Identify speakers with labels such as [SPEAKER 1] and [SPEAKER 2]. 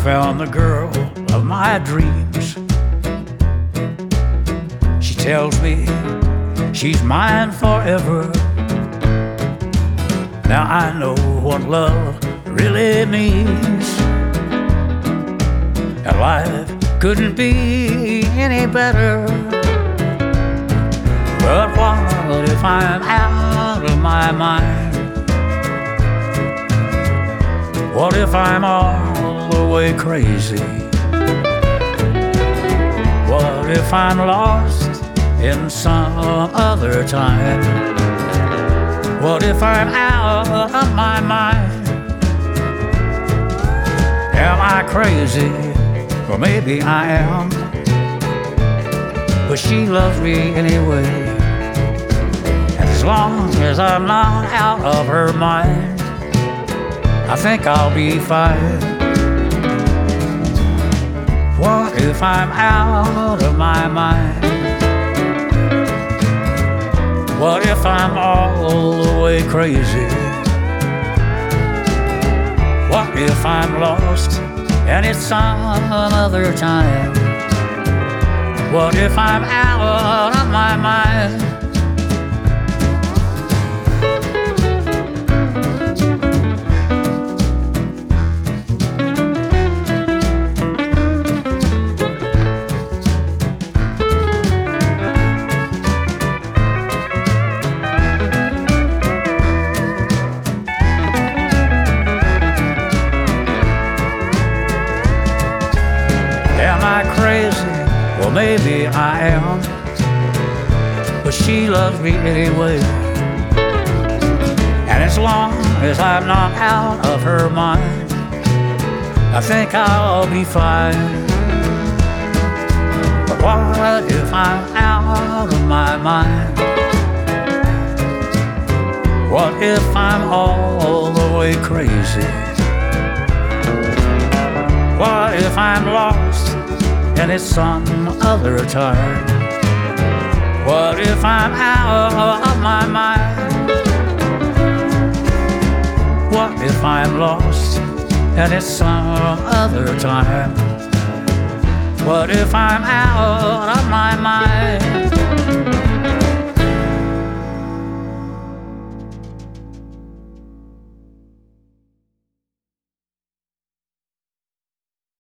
[SPEAKER 1] found the girl of my dreams. She tells me she's mine forever. Now I know what love really means, and life couldn't be any better. But what if I'm out of my mind? What if I'm all the way crazy? What if I'm lost in some other time? What if I'm out of my mind? Am I crazy? Well, maybe I am, but she loves me anyway. And as long as I'm not out of her mind, I think I'll be fine. What if I'm out of my mind? What if I'm all the way crazy? What if I'm lost and it's some other time? What if I'm out of my mind? Am I crazy? Well, maybe I am, but she loves me anyway. And as long as I'm not out of her mind, I think I'll be fine. But what if I'm out of my mind? What if I'm all the way crazy? What if I'm lost and it's some other time? What if I'm out of my mind? What if I'm lost and it's some other time? What if I'm out of my mind?